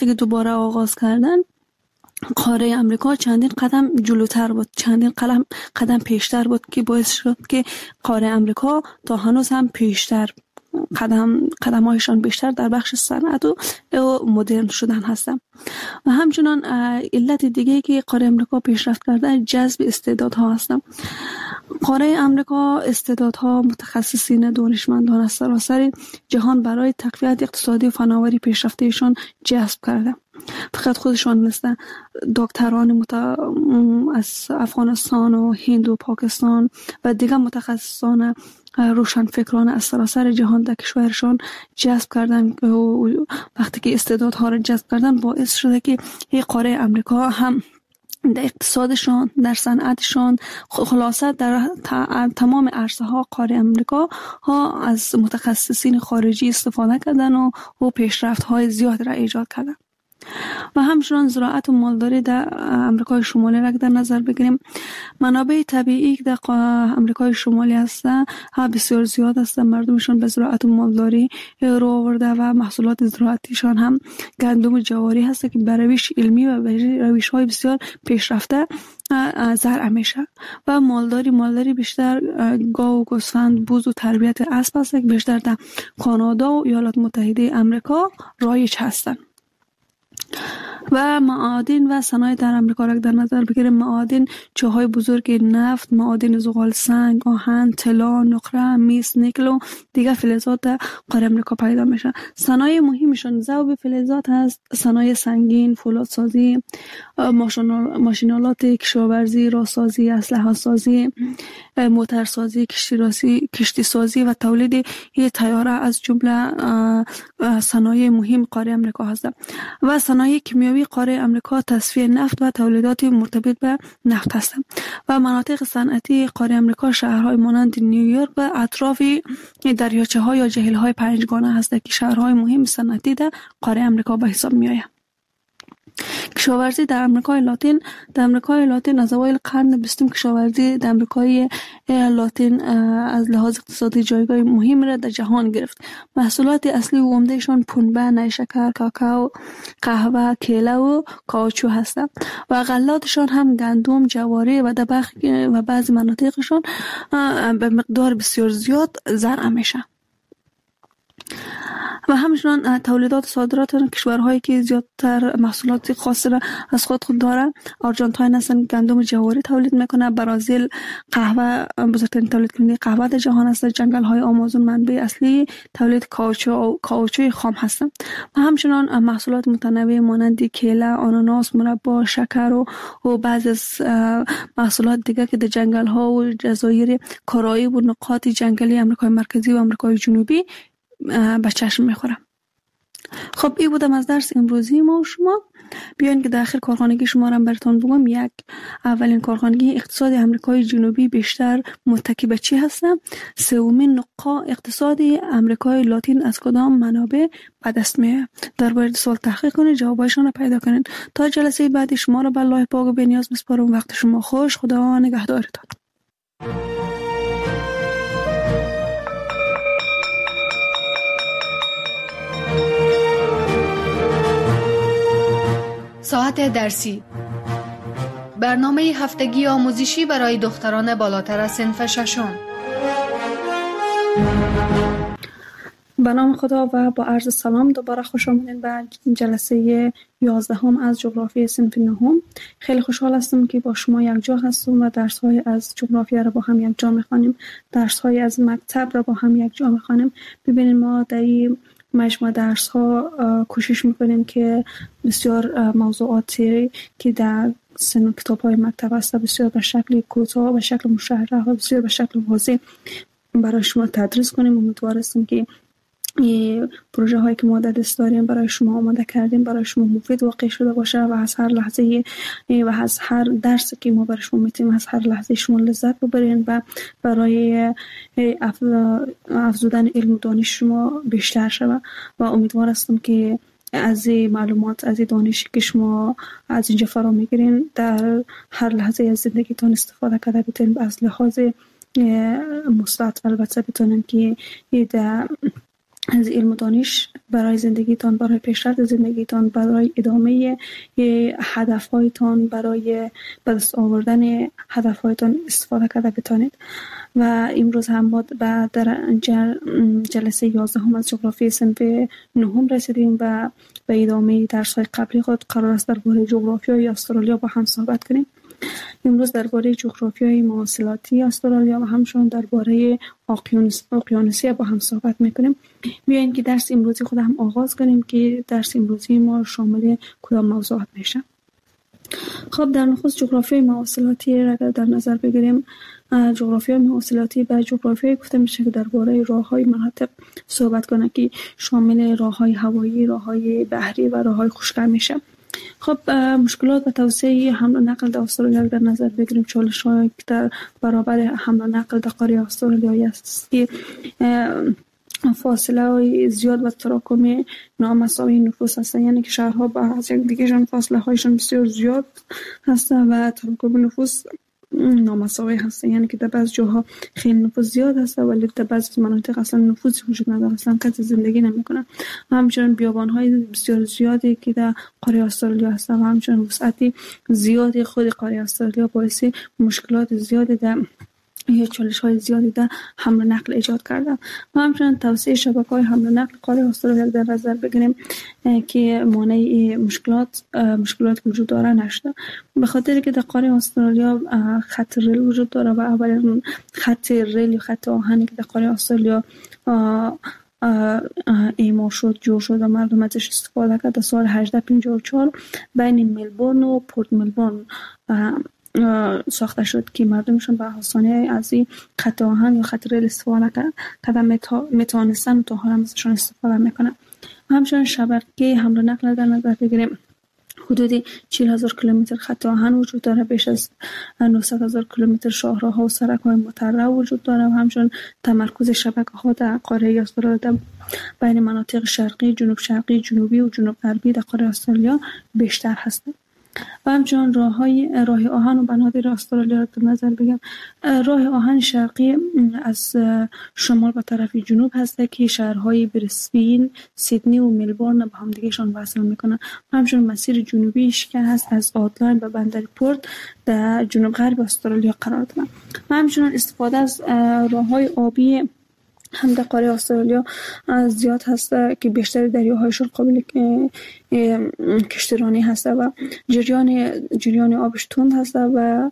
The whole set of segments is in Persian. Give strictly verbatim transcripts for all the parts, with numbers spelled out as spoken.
وقتی که دوباره آغاز کردن قاره امریکا چندین قدم جلوتر بود، چندین قدم قدم پیشتر بود که باعث شد که قاره امریکا تا هنوز هم پیشتر قدم قدم‌هایشان بیشتر در بخش صنعت و مدرن شدن هستند. و همچنان علت دیگه که قاره امریکا پیشرفت کرده جذب استعدادها هستند. قاره امریکا استعدادها، متخصصین، دانشمندان از سراسر جهان برای تقویت اقتصادی و فناوری پیشرفتهشان جذب کرده. فقط خودشان نیستن، دکتران مت... از افغانستان و هند و پاکستان و دیگر متخصصان روشنفکران از سراسر جهان در کشورشان جذب کردن و وقتی که استعدادها را جذب کردن باعث شده که این قاره امریکا هم در اقتصادشان، در صنعتشان، خلاصه در تمام عرصه ها قاره امریکا ها از متخصصین خارجی استفاده کردن و, و پیشرفت های زیاد را ایجاد کردن. و همچنان زراعت و مالداری در امریکای شمالی را در نظر بگیریم، منابع طبیعی که در امریکای شمالی هستند ها بسیار زیاد هستند. مردمشان به زراعت و مالداری رو آورده و محصولات زراعتیشان هم گندم و جواری هست که به روش علمی و به روش های بسیار پیشرفته زرع میشه. و مالداری مالداری بیشتر گاو و گوسفند، بوز و تربیت اسب هست که بیشتر در کانادا و ایالات متحده آمریکا رایج هستند. و معادن و صنایع در امریکا را در نظر بگیریم، معادن چاهای بزرگ نفت، معادن زغال سنگ، آهن، طلا، نقره، مس، نیکل و دیگر فلزات در قاره امریکا پیدا میشه. صنایع مهمشون ذوب فلزات هست، صنایع سنگین، فولادسازی، ماشینالات کشاورزی، راهسازی، اسلحه سازی، موتورسازی، کشتی کشتی سازی و تولید طیاره از جمله صنایع مهم قاره امریکا هست. و صنایع کیمیاوی قاره امریکا تصفیه نفت و تولیدات مرتبط به نفت هستند. و مناطق صنعتی قاره امریکا شهرهای مانند نیویورک و اطراف دریاچه ها یا جهیل های پنجگانه هستند که شهرهای مهم صنعتی در قاره امریکا به حساب می آیند. کشاورزی در امریکای لاتین در امریکای لاتین از اوایل قرن بیستم کشاورزی در امریکای لاتین از لحاظ اقتصادی جایگاه مهم را در جهان گرفت. محصولات اصلی و عمدهشان پنبه، نیشکر، کاکائو، قهوه، کیله و کاوچو هستند و غلاتشان هم گندم، جواری و دبخ و بعضی مناطقشان به مقدار بسیار زیاد زرع میشه. و همچنان تولیدات صادرات کشورهایی که زیادتر محصولات خاص را از خود خود دارن، آرژانتین هستن گندم جواری تولید میکنه، برزیل قهوه بزرگترین تولید کننده قهوه در جهان است، جنگل های آمازون منبع اصلی تولید کاوچو کاوچوی خام هستند. و همچنان محصولات متنوع مانند کیله، آناناس، مربا، شکر و, و بعضی از محصولات دیگر که در جنگل ها و جزایر کارائیب و نقاط جنگلی آمریکای مرکزی و آمریکای جنوبی به چشم میخورم. خب این بودم از درس امروزی ما و شما. بیاین که داخل کارخانگی شما را براتون بگم. یک، اولین کارخانگی اقتصادی آمریکای جنوبی بیشتر متکی به چی هست؟ سومین نقاط اقتصادی آمریکای لاتین از کدام منابع به دست میاد؟ درباره سوال تحقیق کنید، جوابایشان را پیدا کنید. تا جلسه بعدی شما را به الله پاک و بی‌نیاز میسپارم. وقت شما خوش. خدا نگهدارتان. ساعت درسی، برنامه هفتگی آموزشی برای دختران بالاتر از صنف ششم. به نام خدا و با عرض سلام دوباره خوش آمدین به جلسه یازدهم از جغرافی صنف نهم. خیلی خوشحال هستم که با شما یک جا هستم و درس‌های از جغرافیا را با هم یک جا می‌خوانیم، درس‌های از مکتب را با هم یک جا می‌خوانیم. ببینید ما در این مجموعه درس ها کوشش میکنیم که بسیار موضوعاتی که در سن کتاب های مکتب هست بسیار به شکل کوتاه، به شکل مشرح و بسیار به شکل واضح برای شما تدریس کنیم. امیدوار هستیم که این پروژه هایی که ما در دست داریم برای شما آماده کردیم برای شما مفید واقع شده باشه و از هر لحظه و از هر درسی که ما برای شما میتیم از هر لحظه شما لذت ببرین و برای افزودن علم و دانش شما بیشتر شود. و امیدوار هستم که از معلومات، از دانشی که شما از اینجا فرا میگیرین در هر لحظه از زندگیتون استفاده کرده بتونین از لحاظ مثبت. البته بتونین که در از علم و دانش برای زندگیتان، برای پیشرفت زندگیتان، برای ادامه هدفهایتان، برای به دست آوردن هدفهایتان استفاده کرده بتانید. و امروز هم ما در جلسه یازدهم از جغرافی صنف نهم رسیدیم و به ادامه درس‌های قبلی خود قرار است درباره جغرافیای استرالیا با هم صحبت کنیم. امروز درباره جغرافیای مواصلاتی استرالیا و همچنین درباره اقیانوسیه با هم صحبت میکنیم. بیاین که درس امروزی خود هم آغاز کنیم که درس امروزی ما شامل کدام موضوعات میشه. خب در نخست جغرافیای مواصلاتی را در نظر بگیریم. جغرافیای مواصلاتی به جغرافیای گفته میشه که درباره راههای مناطق صحبت کنه که شامل راههای هوایی، راههای بحری و راههای خشکی میشه. خب مشکلات و توسعه حمل و نقل در استرالیا در نظر بگیریم. چالش‌هایی که در برابر حمل و نقل در قاره استرالیا است که فاصله زیاد و تراکم نامساوی نفوس هست، یعنی که شهرها با از یک دیگه فاصله هایشان بسیار زیاد هست و تراکم نفوس نامساوی هست، یعنی که در بعض جاها خیلی نفوس زیاد هست ولی در بعض مناطق اصلا نفوسی وجود نداره، اصلا کسی زندگی نمیکنه. همچنین بیابان‌های بسیار زیادی که در قاره استرالیا هست و همچنین وسعت زیادی خود قاره استرالیا باعث مشکلات زیادی در یا چالش‌های زیادی در حمل و نقل ایجاد کرده. و همچنین توسعه شبکه‌های حمل و نقل قاره استرالیا در نظر بگیریم که مانع مشکلات مشکلات وجود داره نشده، به خاطر که در قاره استرالیا خط ریل وجود داره و اولین خط ریل یا خط آهنی که در قاره استرالیا اعمار شد، جور شد و مردم ازش استفاده کرد در سال هجده پنجاه و چهار بین ملبورن و پورت ملبورن ساخته شد که مردمشون به آسانی از این خط آهن یا خط ریل استفاده کردن میتونستن و تا حالا ازشون استفاده میکنن. همچنین شبکه حمل و نقل در نظر بگیریم. حدود چهل هزار کیلومتر خط آهن وجود داره، بیش از نهصد هزار کیلومتر شاهراها و سرک‌های مترع وجود داره و همچنین تمرکز شبکه‌ها در قاره استرالیا بین مناطق شرقی، جنوب شرقی، جنوبی و جنوب غربی در قاره استرالیا بیشتر هستند. و همچنین راه‌های راه آهن و بنادر استرالیا را در نظر بگم. راه آهن شرقی از شمال به طرف جنوب هست که شهرهای برسبین، سیدنی و ملبورن به هم دیگه‌شان وصل میکنه. همچنین مسیر جنوبیش که هست از آدلاین به بندر پورت در جنوب غرب استرالیا قرار داره. و همچنین استفاده از راه‌های آبی هم در قاره استرالیا زیاد هست که بیشتر دریاهایشون قابل کشتیرانی هست و جریان جریان آبش تند هست و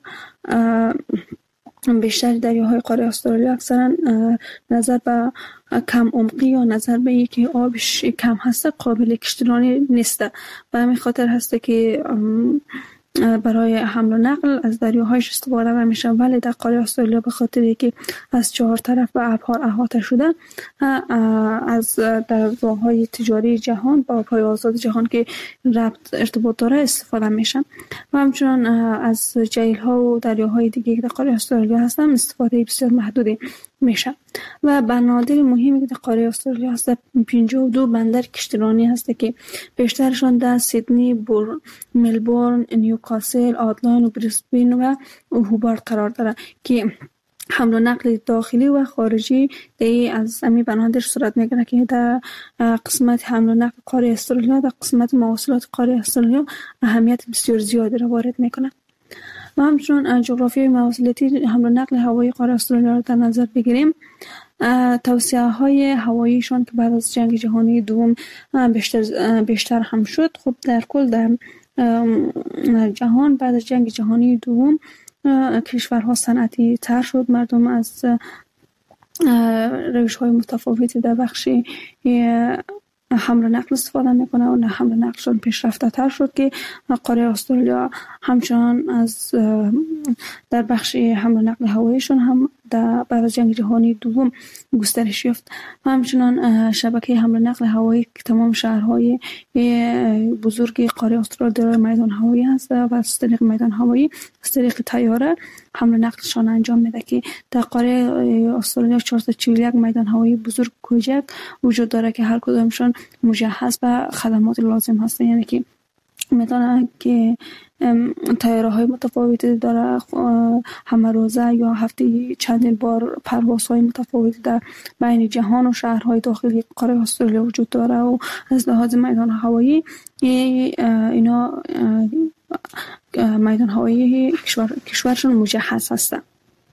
بیشتر دریاهای قاره استرالیا اکثرا نظر به کم عمقی یا نظر به اینکه آبش کم هست قابل کشتیرانی نیست. و همین خاطر هست که برای حمل و نقل از دریاهایش استفاده نمیشه، ولی در قاره استرالیا به خاطر اینکه از چهار طرف به ابرها احاطه شده از در راههای تجاری جهان با آبهای آزاد جهان که ربط ارتباط داره استفاده میشن. و همچنین از جیل‌ها و دریاهای دیگه که در قاره استرالیا هستن استفاده بسیار محدودی میشه. و بنادر مهمی که در قاره استرالیا هست پنجاه و دو بندر کشتیرانی هست که بیشترشان در سیدنی، بور، ملبورن، نیوکاسل، آدلاین و برسبین و هوبارت قرار داره که حمل و نقل داخلی و خارجی دی از همین بنادر صورت میگیره که در قسمت حمل و نقل قاره استرالیا در قسمت مواصلات قاره استرالیا اهمیت بسیار زیادی را وارد میکنه. و همچنین جغرافیای مواصلاتی حمل و نقل هوایی قاره استرالیا را در نظر بگیریم. توسعه های هواییشان که بعد از جنگ جهانی دوم بیشتر بیشتر هم شد. خب در کل در جهان بعد از جنگ جهانی دوم کشورها صنعتی تر شد، مردم از روش های متفاوتی در بخش حمل و نقل استفاده میکنه و حمل و نقلشون پیشرفته تر شد که قاره استرالیا همچنان از در بخش حمل و نقل هواییشون هم در بعد از جنگ جهانی دوم گسترش یافت. همچنان شبکه حمل و نقل هوایی که تمام شهرهای بزرگ قاره استرالیا دارای میدان هوایی هست و از طریق میدان هوایی از طریق طیاره حمل و نقلشان انجام میده که در قاره استرالیا چهارصد و چهل و یک میدان هوایی بزرگ کوچک وجود داره که هر کدامشان مجهز به خدمات لازم هستند، یعنی که میتونه که تیاره های متفاوتی داره، همه روزه یا هفته چندین بار پرواز های متفاوتی در بین جهان و شهرهای داخلی قاره استرالیا وجود داره و از لحاظ میدان هوایی اینا میدان هوایی کشور کشورشون مجهز هستن.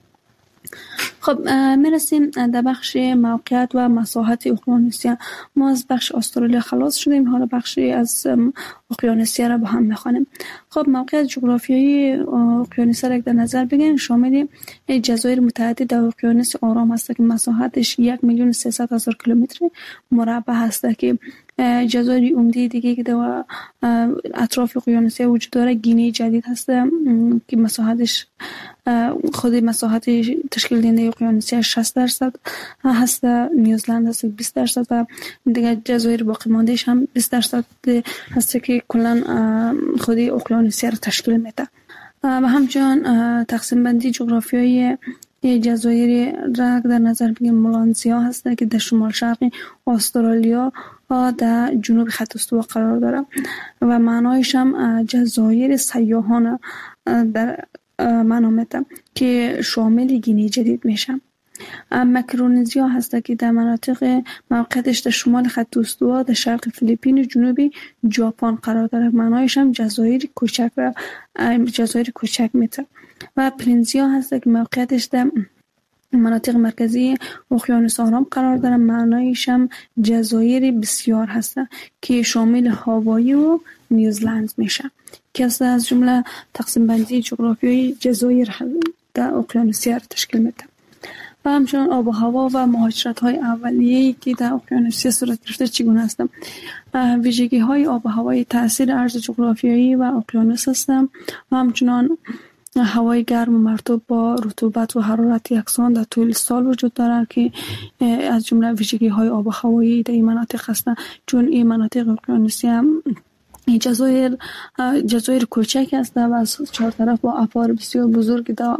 خب میرسیم در بخش موقعیت و مساحت اقیانوسیه. ما از بخش استرالیا خلاص شدیم، حالا بخشی از اقیانوسیه را با هم میخوانیم. خب موقعیت جغرافیایی اقیانوسیه را در نظر بگیرید، شامل جزایر متعدد در اقیانوس آرام هست که مساحتش یک میلیون و سیصد هزار کیلومتر مربع هست که جزایر عمده دیگه که در اطراف اقیانوسیه وجود داره گینه جدید هست که مساحتش خود مساحت تشکیل دهنده اقیانوسیه شصت درصد هست، نیوزلند هست بیست درصد و دیگه جزایر باقی ماندهش هم بیست درصد هست که کلا خود اقیانوسیه رو تشکیل میده. و همچنان تقسیم بندی جغرافیایی جزایر را در نظر بگیریم، ملانزیا هست که در شمال شرقی استرالیا و در جنوب خط استوا قرار داره و معنایش هم جزایر سیاحان در معنا میده که شامل گینه جدید میشه. مکرونزیا هست که در مناطق موقعیتش در شمال خط استوا در شرق فیلیپین و جنوبی ژاپن قرار داره، معنایش هم جزایر کوچک و جزایر کوچک میده. و پلنزیا هست که موقعیتش در مناطق مرکزی اقیانوس آرام قرار داره، معنایش هم جزایر بسیار هست که شامل هاوایی و نیوزلند میشه که از جمله تقسیم بندی جغرافیایی جزایر در اقیانوسیه را تشکیل میده. و همچنان آب و هوا و مهاجرت های اولیه‌ای که در اقیانوسیه صورت گرفته چگونه هستند. ویژگی های آب و هوای تاثیر عرض جغرافیایی و اقیانوس هستند و همچنان هوای گرم و مرطوب با رطوبت و حرارت یکسان در طول سال وجود دارند که از جمله ویژگی های آب و هوایی در این مناطق هستند، چون این مناطق اقیانوسیه جزایر جزایر کوچک است و از چهار طرف با ابار بسیار بزرگ در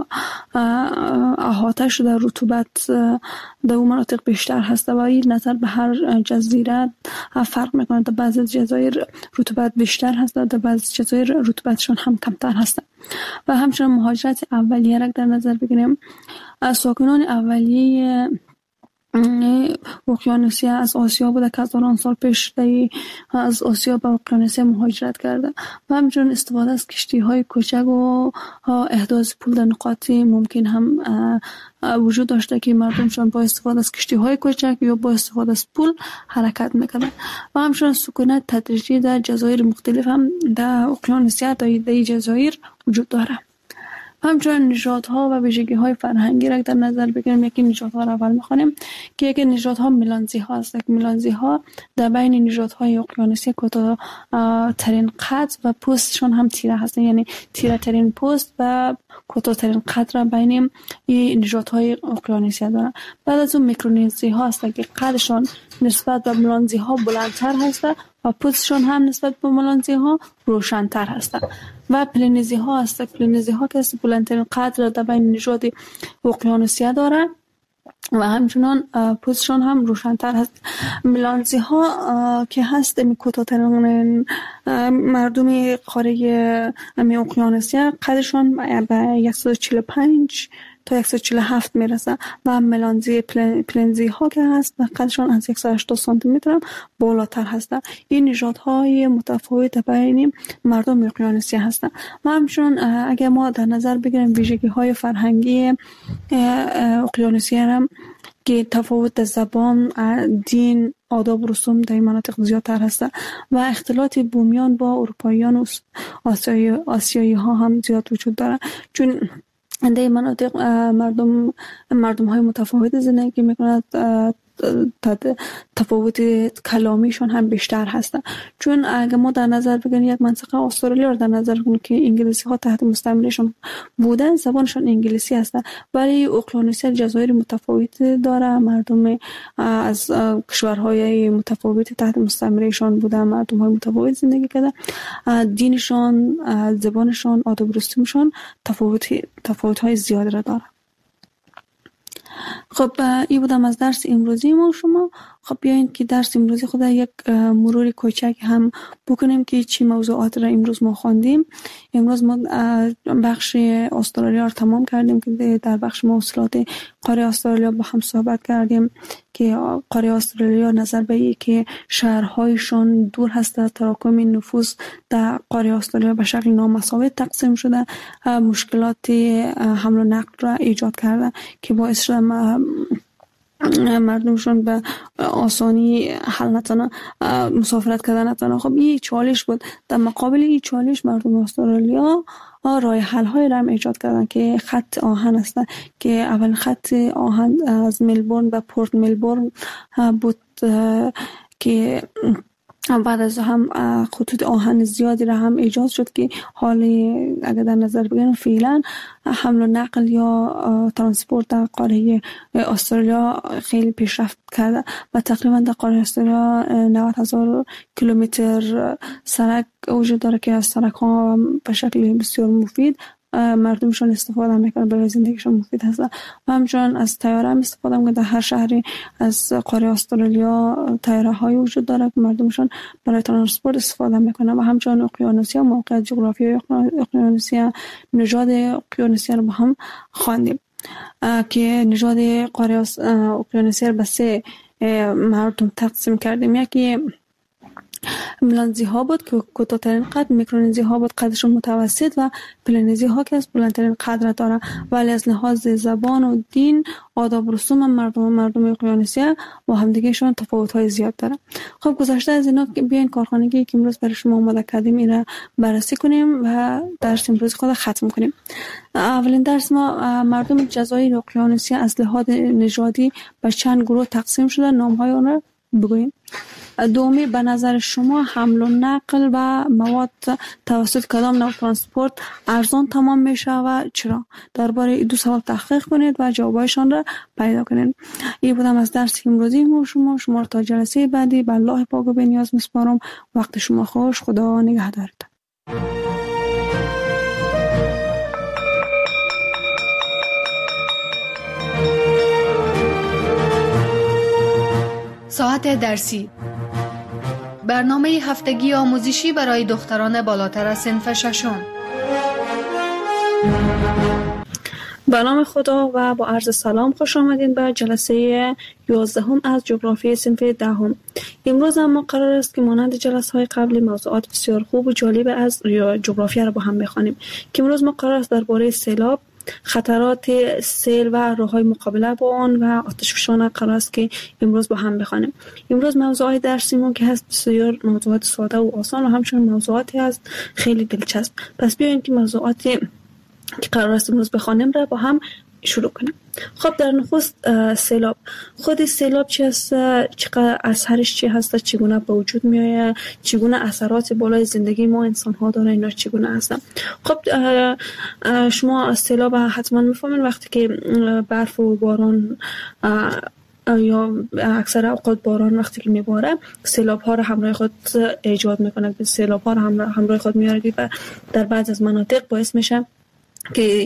احاطه شده، رطوبت در اون مناطق بیشتر هست و این نظر به هر جزیره فرق میکنه. در بعضی جزایر رطوبت بیشتر هست، در بعضی جزایر رطوبتشون هم کمتر هست. و همچنین مهاجرت اولیه را در نظر بگیریم، ساکنان اولیه اقیانوسیه از آسیا بوده که هزاران سال پیش از آسیا به اقیانوسیه مهاجرت کرده و همچنین استفاده از کشتی های کوچک و احداث پول در نقاط ممکن هم وجود داشته که مردمشان با استفاده از کشتی های کوچک یا با استفاده از پول حرکت میکنند. و همچنین سکونت تدریجی در جزایر مختلف هم در اقیانوسیه در این جزایر وجود داره. همچنین نژادها و ویژگی‌های فرهنگی را در نظر بگیریم. یکی نژادها را اول می‌خوانیم که یکی نژادها میلانزی‌ها است. میلانزی‌ها در بین نژادهای اقیانوسیه کوتاه‌ترین قد و پوستشون هم تیره هستند، یعنی تیره ترین پوست و کوتاه‌ترین قد را بین این نژادهای اقیانوسیه دارند. بعد از اون میکرونزی‌ها است که قدشون نسبت به میلانزی‌ها بلندتر هست و پوستشون هم نسبت به میلانزی‌ها روشن‌تر هست. و پلنزی‌ها هست. پلنزی‌ها که بلندترین قد را در بین نژاد اقیانوسیه داره و همچنان پوستشون هم روشن‌تر هست. میلانزی‌ها که هست کوتاه‌ترین مردم قاره اقیانوسیه، قدشون به صد و چهل و پنج تا صد و چهل و هفت میرسه و ملانزی پلنزی ها که هست قدشون از صد و هشتاد سانتی متر بالاتر هستند. این نژادهای متفاوت بین مردم اقیانوسیه هستند. و همچنین اگر ما در نظر بگیریم ویژگی های فرهنگی اقیانوسیه هم که تفاوت زبان، دین، آداب و رسوم در این مناطق زیادتر هست و اختلاط بومیان با اروپاییان و آسیایی, آسیایی ها هم زیاد وجود داره، چون در این مناطق مردم مردم های متفاوت زندگی میکنند. تفاوت کلامیشون هم بیشتر هستن، چون اگه ما در نظر بگیریم یک منطقه استرالیا رو در نظر بگیریم که انگلیسی ها تحت مستعمرهشون بودن، زبانشون انگلیسی هستن، ولی اقیانوسیه جزایر متفاوت داره، مردم از کشورهای متفاوت تحت مستعمرهشون بودن، مردم های متفاوت زندگی کردن، دینشون، زبانشون، آداب و رسومشون تفاوت تفاوت های زیادی را داره. خب این بودم از درس امروزی ما شما. خب بیاین که درس امروزی خود یک مرور کوچک هم بکنیم که چی موضوعات را امروز ما خواندیم. امروز ما بخش استرالیا را تمام کردیم که در بخش محصولات قاره استرالیا با هم صحبت کردیم که قاره استرالیا نظر به این که شهرهایشان دور هست از تراکم نفوس در قاره استرالیا به شکل نامساوی تقسیم شده، مشکلات حمل و نقل را ایجاد کرده که باعث شده مردمشون به آسانی حل نتونه مسافرت کردن نتونه. خب این چالش بود. در مقابل این چالش مردم استرالیا راه حل های را ایجاد کردن که خط آهن است که اول خط آهن از ملبورن به پورت ملبورن بود که بعد از هم خطوط آهن زیادی را هم ایجاد شد که حال اگر در نظر بگیریم فعلا حمل و نقل یا ترانسپورت در قاره استرالیا خیلی پیشرفت کرده و تقریبا در قاره استرالیا نود هزار کیلومتر سرک وجود داره که از سرک ها به شکل بسیار مفید مردمشون استفاده میکنن، برای زندگیشون مفید هست. و همچنان از طیاره هم استفاده میکنن. در هر شهری از قاره استرالیا طیاره های وجود داره که مردمشون برای ترانسپورت استفاده میکنن. و همچنان اقیانوسیا، موقعیت جغرافیایی اقیانوسیا، نژاد اقیانوسیا رو با هم خواندیم که نژاد قاره اقیانوسیا به سه مردم تقسیم کردیم. یکی ملانزی ها بود که کوتاه‌ترین قد، میکرونزی ها بود قدشون متوسط و پلانزی ها که از بلندترین قد داره. ولی از لحاظ زبان و دین، آداب و رسوم مردم و مردم اقیانوسیا با هم دیگه شون تفاوت های زیاد داره. خب گذشته از اینا بیاین کارخانگی که امروز برای شما آماده کردیم این را بررسی کنیم و درس امروز خود ختم کنیم. اولین درس ما مردم جزایر اقیانوسیا از لحاظ نژادی به چند گروه تقسیم شده، نام های اون را بگوییم. دومی، به نظر شما حمل و نقل و مواد توسط کدام نوع ترانسپورت ارزان تمام میشه و چرا؟ درباره این دو سوال تحقیق کنید و جوابایشان را پیدا کنید. این بودم از درس امروزی ما شما شما را تا جلسه بعدی به الله پاک و بنیاز میسپارم. وقت شما خوش. خدا نگهدارتان. ساعت درسی، برنامه هفتگی آموزشی برای دختران بالاتر از صنف ششم. به نام خدا و با عرض سلام خوش آمدین به جلسه یازدهم از جغرافی صنف دهم. امروز هم قرار است که مانند جلسه های قبل موضوعات بسیار خوب و جالب از جغرافیا را با هم بخوانیم که امروز ما قرار است درباره سیلاب، خطرات سیل و راه‌های مقابله با آن و آتشفشان قرار است که امروز با هم بخوانیم. امروز موضوعات درسیمون که هست بسیار موضوعات ساده و آسان و همچنین موضوعاتی هست خیلی دلچسب. پس بیاین که موضوعاتی که قرار است امروز بخوانیم را با هم شروع کنیم. خب در نخست سیلاب. خود سیلاب چی است؟ چقدر اثرش چی هست؟ چگونه به وجود میآید؟ چگونه اثرات بالای زندگی ما انسان ها داره؟ اینا چگونه هستن؟ خب شما سیلاب حتما میفهمین وقتی که برف و باران یا اکثر اوقات باران وقتی که میباره سیلاب ها را همراه خود ایجاد میکنه، سیلاب ها را همراه خود میاره و در بعض از مناطق باعث میشه که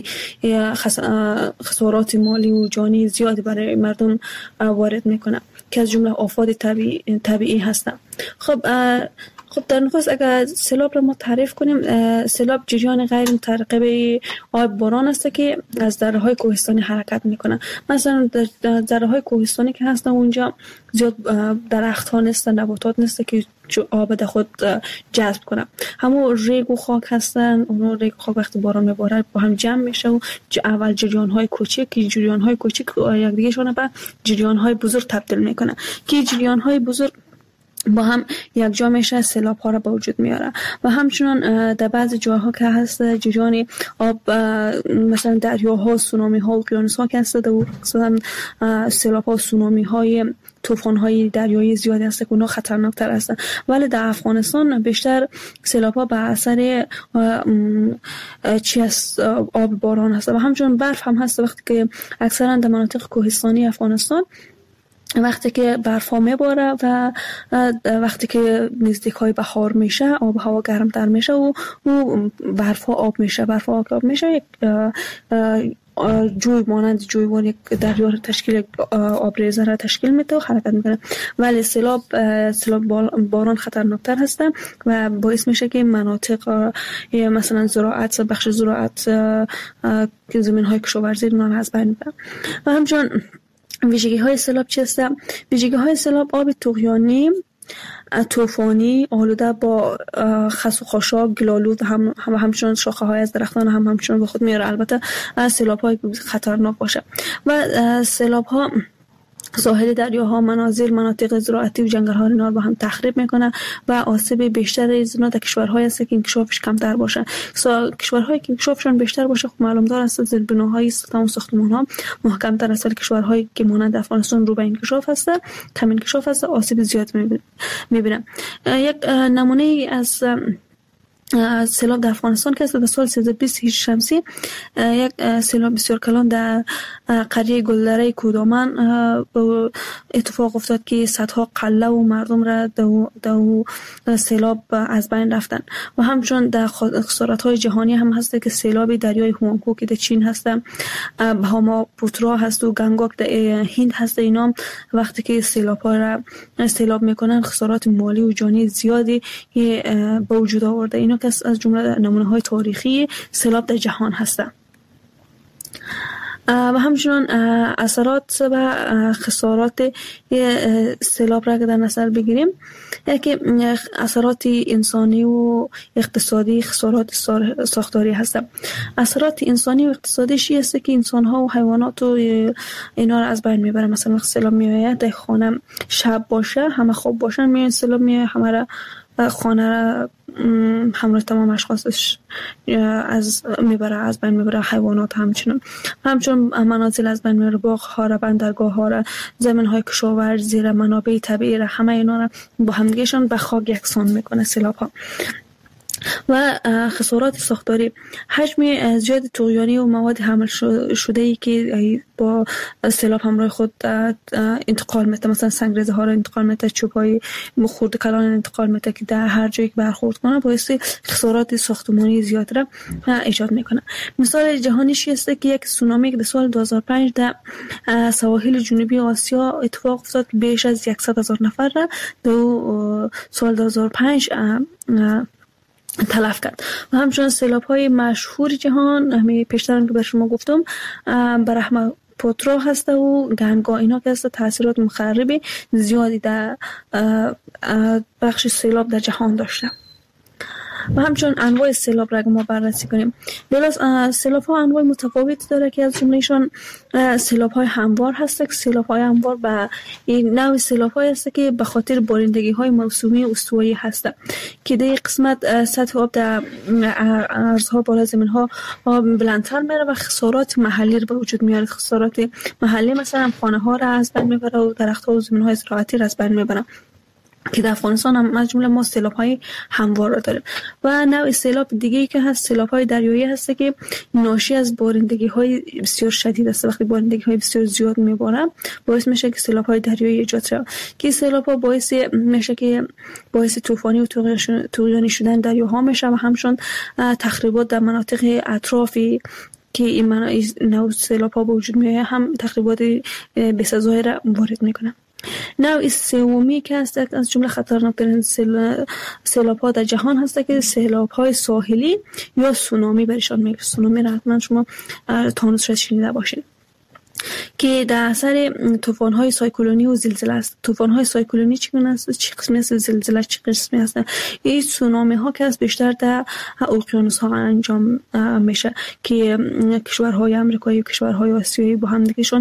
خسارات مالی و جانی زیادی برای مردم وارد میکنه که از جمله آفات طبیعی طبیعی هستن. خب خب در نخست اگر سیلاب را ما تعریف کنیم، سیلاب جریان غیر مترقب آب باران است که از دره‌های کوهستانی حرکت میکنه. مثلا در دره‌های کوهستانی که هستن اونجا زیاد درخت‌ها نیستن، نباتات نیست که آب در خود جذب کنه. همون ریگ و خاک هستن، اون ریگ و خاک وقتی باران میباره با هم جمع میشه و اول جریان‌های کوچک که جریان‌های کوچک یک دیگه شون به جریان‌های بزرگ تبدیل میکنه که جریان‌های بزرگ با هم یک جا میشه سیلاب ها را به وجود میاره. و همچنان در بعض جاها که هست جریان آب مثلا دریاها، سونامی ها و اقیانوس ها که هست در مثلا سیلاب ها، سونامی های، طوفان های دریایی زیادی هست که اونها خطرناکتر هستن. ولی در افغانستان بیشتر سیلاب ها به اثر چی هست؟ آب باران هست و همچنان برف هم هست. وقتی که اکثرا در مناطق کوهستانی افغانستان وقتی که برف ها میباره و وقتی که نزدیک های بهار میشه آب هوا گرمتر میشه و برف ها آب میشه برف ها آب میشه جوی مانند جویبار یک دریا را تشکیل آبریزه را تشکیل میده و حرکت میکنه. ولی سیلاب سیلاب باران خطرناکتر هستن و باعث میشه که مناطق مثلا زراعت بخش زراعت که زمین های کشاورزی اونها از بین میبرن. و همچنین ویژگی های سیلاب چی هست؟ ویژگی های سیلاب آب طغیانی، طوفانی، آلوده با خس و خاشاک، گلالود هم همچنان شاخه های از درختان هم همچنان به خود میاره. البته سیلاب های خطرناک باشه و سیلاب ها ساحل دریاها، منازل، مناطق زراعتی و جنگل ها رو با هم تخریب میکنه و آسیب بیشتر از اینا در کشورهایی است که انکشافش کمتر باشه. کشورهایی که انکشافشون بیشتر باشه خب معلوم دار است زیربناهای ساختمان ساختمان ها محکم تر است. کشورهایی که مانند افغانستان رو به انکشاف هست، کم انکشاف هست، آسیب زیاد میبینن. یک نمونه از سیلاب در افغانستان که در سال سیزده بیست هجری شمسی یک سیلاب بسیار کلان در قریه گلدره کودامن اتفاق افتاد که صدها قله و مردم را در سیلاب از بین رفتن. و همچنین در خسارت‌های جهانی هم هست که سیلاب دریای هوانگو که در چین هست، بهاما پوترا هست و گنگوک در هند هست، اینا وقتی که سیلاب‌ها را سیلاب میکنن خسارات مالی و جانی زیادی به وجود آورده. اینا که از جمله نمونه‌های تاریخی سیلاب در جهان هستند. و همچنین اثرات و خسارات سیلاب را که در نظر بگیریم، یکی اثرات انسانی و اقتصادی، خسارات ساختاری هست. اثرات انسانی و اقتصادیش است که انسان ها و حیوانات و اینا را از بین میبره. مثلا وقت سیلاب میآید در خانه شب باشه، همه خواب باشن، میاد سیلاب میاد همه را خانه را همراه تمام اشخاصش از میبره از بین میبره. حیوانات همچنین همچنین منازل از بین میبره، باغ ها را، بندرگاه ها را، زمین های کشاورزی را، منابع طبیعی را، همه اینا را با همدیگهشون به خاک یکسان میکنه سیلاب ها. و خسارات ساختاری، حجم زیاد طغیانی و مواد حمل شده ای که با سیلاب همراه خود انتقال میده، مثلا سنگریزه ها را انتقال میده، چوب های خرد کلان انتقال میده که در هر جایی که برخورد کنه باعث خسارات ساختمانی زیاد را ایجاد میکنه. مثال جهانیش است که یک سونامی که در سال دو هزار و پنج در سواحل جنوبی آسیا اتفاق افتاد، بیش از صد هزار نفر را در سال دو هزار و پنج تلف کرد. و همچنین سیلاب های مشهور جهان همه پیشترم که به شما گفتم برحمه پوترا هست و گنگا، اینا که هست تاثیرات مخرب زیادی در بخش سیلاب در جهان داشته. و همچنین انواع سیلاب را ما بررسی کنیم. بلاس سیلاب ها انواع متفاوت داره که از جملهشون سیلاب های هموار هست که سیلاب های هموار به این نوع سیلاب های هست که به خاطر بارندگی های موسمی استوایی هست که در قسمت سطح آب در ارزها بالا زمین ها بلندتر میره و خسارات محلی رو به وجود میاره. خسارات محلی مثلا خانه ها را از بین میبره و درخت ها و زمین های زراعتی را از بین میبره که در افغانستان هم از جمله ما سیلاب های هموار را داریم. و نوع سیلاب دیگه‌ای که هست سیلاب های دریایی هست که ناشی از بارندگی های بسیار شدید است. وقتی بارندگی های بسیار زیاد میباره باعث میشه که سیلاب های دریایی ایجاد شه که سیلاب ها باعث میشه که باعث طوفانی و طغیانی شدن دریاها میشه و همچنین تخریبات در مناطق اطرافی که این نوع سیلاب ها به وجود میاد هم تخریبات بسزایی را وارد میکنه. نوع سومی که هست از جمله خطرناکترین سیلاب ها در جهان هست که سیلاب های ساحلی یا سونامی برشان میگه. سونامی را حتما شما تانوس را شنیده باشید که در اثر طوفان های سایکلونی و زلزله است. طوفان های سایکلونی چگونه است؟ چه قسمی است؟ زلزله چه قسمی است؟ این سونامی ها که از بیشتر در اقیانوس ها انجام میشه که کشورهای آمریکایی و کشورهای آسیایی با هم دیگهشون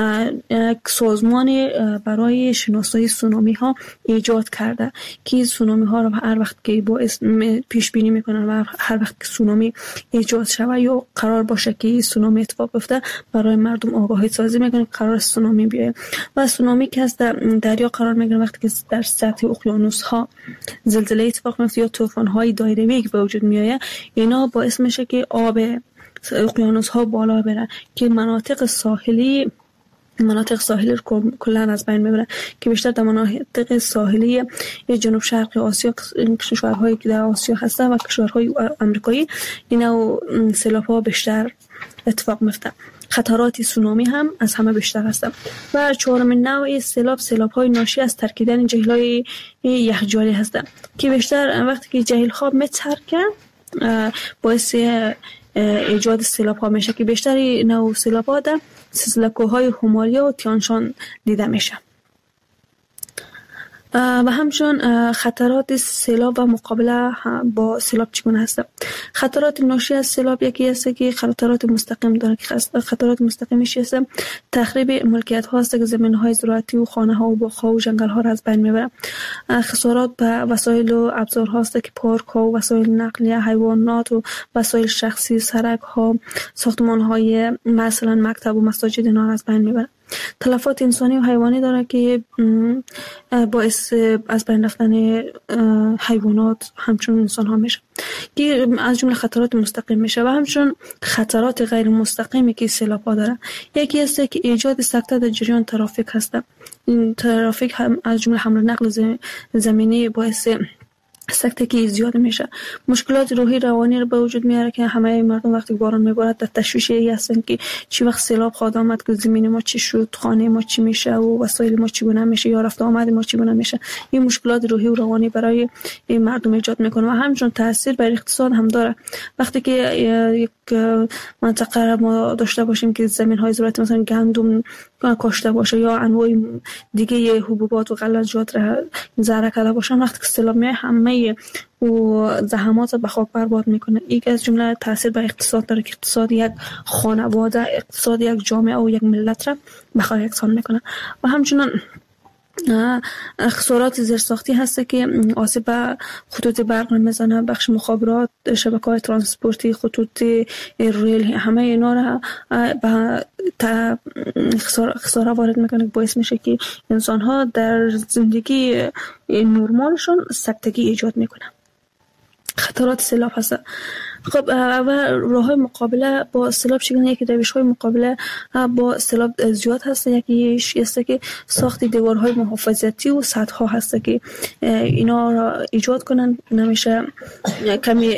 سازمان برای شناسایی سونامی ها ایجاد کرده که سونامی ها رو هر وقت که باعث پیش بینی میکنن و هر وقت که سونامی ایجاد شود یا قرار باشه که سونامی اتفاق بیفته برای مردم آگاهی سازی میکنه قرار سونامی بیاد. و سونامی که از در دریا قرار میگیره وقتی که در سطح اقیانوس ها زلزله اتفاق میفته یا طوفان های دایره‌ای که به وجود میاد، اینا باعث میشه که آب اقیانوس ها بالا بره که مناطق ساحلی مناطق ساحلی رو کلا از بین میبره که بیشتر در مناطق ساحلی جنوب شرق آسیا، کشورهایی که در آسیا هستن و کشورهای آمریکایی، اینا سیلاب ها بیشتر اتفاق میفته. خطرات سونامی هم از همه بیشتر هستند. و چهارمین نوع سیلاب سیلاب های ناشی از ترکیدن جهیل های یخجالی هستند که بیشتر وقتی که جهیل ها میترکه باعث ایجاد سیلاب ها میشه که بیشتر نوع سیلاب ها در سلسله‌کوه‌های هیمالیا و تیانشان دیده میشه. و همچنین خطرات سیلاب و مقابله با سیلاب چگونه هست؟ خطرات ناشی از سیلاب یکی است که خطرات مستقیم داره که خطرات مستقیمش است تخریب ملکیت ها است که زمین های زراعتی و خانه ها و باغ ها و جنگل ها را از بین میبره. خسارات به وسایل و ابزار ها است که پارک ها و وسایل نقلیه، حیوانات و وسایل شخصی، سرک ها، ساختمان های مثلا مکتب و مساجد اینا را از بین میبره. تلفات انسانی و حیوانی داره که باعث از بین رفتن حیوانات همچون انسان ها میشه که از جمله خطرات مستقیم میشه. و همچون خطرات غیر مستقیمی که سیلاب ها داره یکی است که ایجاد سکته در جریان ترافیک هست. این ترافیک هم از جمله حمل و نقل زمینی باعث سکته که زیاد میشه. مشکلات روحی روانی رو به وجود میاره که همه مردم وقتی باران میبارد در تشویشی هستن که چی وقت سیلاب خواهد آمد که زمین ما چی شد، خانه ما چی میشه و وسایل ما چگونه میشه یا رفت آمد ما چگونه میشه. این مشکلات روحی و روانی برای این مردم ایجاد میکنه و همچنین تاثیر بر اقتصاد هم داره. وقتی که یک منطقه ما داشته باشیم که زمین های زراعتی مثلا گندم کاشته باشه یا انواع دیگه حبوبات و غلجات را زرع کرده باشن، وقتی که سیلاب میاد همه و زحمات به خاک برباد میکنه. یک از جمله تاثیر بر اقتصاد داره که اقتصاد یک خانواده، اقتصاد یک جامعه و یک ملت را به خاک یکسان میکنه. و همچنین خسارات زیرساختی هست که آسیب به خطوط برق میزنه، بخش مخابرات، شبکه‌های ترانسپورتی، خطوط ریل، همه اینا را به خسارات وارد میکنه که باعث میشه که انسان ها در زندگی نرمالشون سکتگی ایجاد میکنه. خطرات سیلاب هست. خب و راه‌های مقابله با سیلاب چگونه؟ یکی روش‌های مقابله با سیلاب زیاد هست. یکیش است که ساخت دیوارهای محافظتی و سدها هست که اینا را ایجاد کنن، نمیشه کمی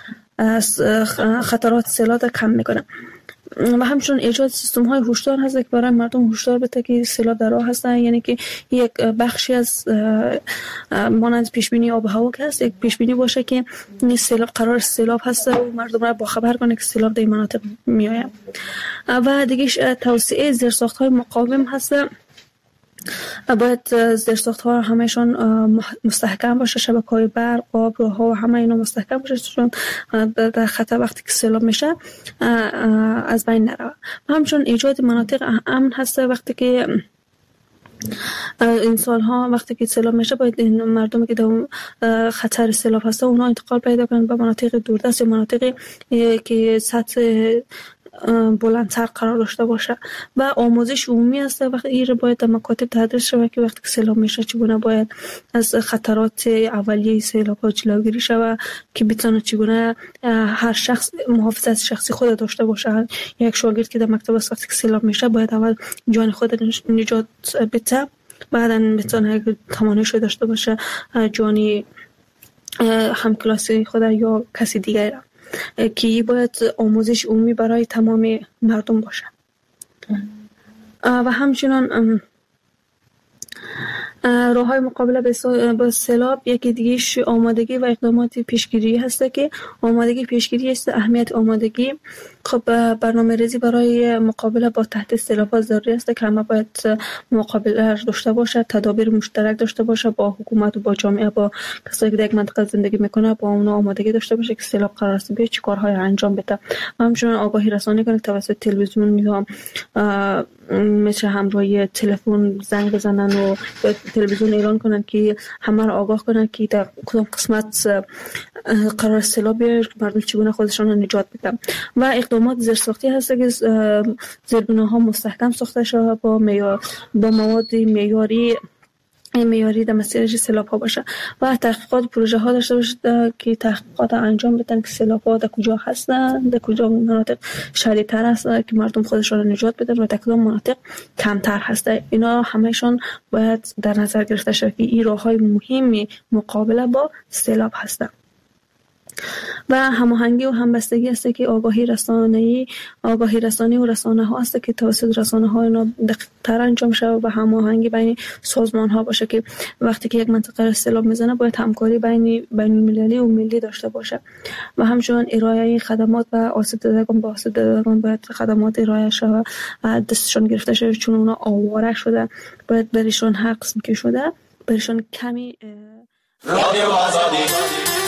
خطرات سیلاب کم میکنه. و همچنین ایجاد سیستم های هوشدار هست که برای مردم هوشدار بده که سیلاب در راه هستن، یعنی که یک بخشی از مانند پیش بینی آب و هوا که هست، یک پیش بینی باشه که سیلاب قرار سیلاب هست و مردم را با خبر کنه که سیلاب در این مناطق میآید. و دیگه توسعه زیرساخت های مقاوم هست. باید زیرساخت ها همهشون مستحکم باشه، شبکه‌های برق، آب، راه‌ها و همه اینا مستحکم باشه چون در خطر وقتی که سیلاب میشه از بین نره. همچنین ایجاد مناطق امن هست. وقتی که انسان ها وقتی که سیلاب میشه باید این مردمی که در خطر سیلاب هست اونا انتقال پیدا کنن به مناطق دوردست یا مناطقی که سطح بلندتر قرار داشته باشه. و آموزش عمومی است. وقتی این باید در مکاتب تدریس شود که وقتی که سیلاب میشه چگونه باید از خطرات اولیه سیلاب ها جلوگیری شود که بتونه چگونه هر شخص محافظت شخصی خود داشته باشه. یک شاگرد که در مکتب است وقتی که سیلاب میشه باید اول جان خود نجات بده، بعدا بتونه تواناییش داشته باشه جانی همکلاسی خود یا کسی دیگه را که باید آموزش عمومی برای تمام مردم باشه. و همچنان راه‌های مقابله با سیلاب یکی دیگه‌اش آمادگی و اقدامات پیشگیری هست که آمادگی پیشگیری است. اهمیت آمادگی خب برنامه‌ریزی برای مقابله با تهدید سیلاب ضروری است که همه باید مقابله داشته باشه، تدابیر مشترک داشته باشه با حکومت و با جامعه، با کسایی که در یک منطقه زندگی میکنه، با اونها آمادگی داشته باشه که سیلاب قرار است بیاد چه کارهای انجام بده. و همچنین آگاهی رسانی کنه توسط تلویزیون یا مثل همراهی تلفن زنگ بزنن و تلویزیون اعلان کنن که همه را آگاه کنن که در کدام قسمت قرار سیلاب بیاد، مردم چگونه خودشان را نجات بدن. و اقدامات زیرساختی هست که زیربناها مستحکم ساخته شده با معیار با مواد معیاری معیاری در مسیر سیلاب ها باشه و تحقیقات پروژه ها داشته باشه که تحقیقات انجام بدن که سیلاب ها در کجا هستن، در کجا مناطق شدید تر هست که مردم خودشون را نجات بدن و در کدام مناطق کمتر هست. اینا همهشون باید در نظر گرفته شود که این راه های مهمی مقابله با سیلاب هستن. و هماهنگی و همبستگی است که آگاهی رسانه‌ای آگاهی رسانی و رسانه ها است که توسط رسانه ها اینا دقیق‌تر انجام شود و هماهنگی بین سازمان ها باشه که وقتی که یک منطقه استعلام میزنه باید همکاری بین بین المللی و ملی داشته باشه و همچنین ارائه خدمات و آسیب دیدگان با آسیب دیدگان باید خدمات ارائه شود و دستشون گرفته شده چون اونا آواره شده باید برشون حق که شده برشون کمی رادیو آزادی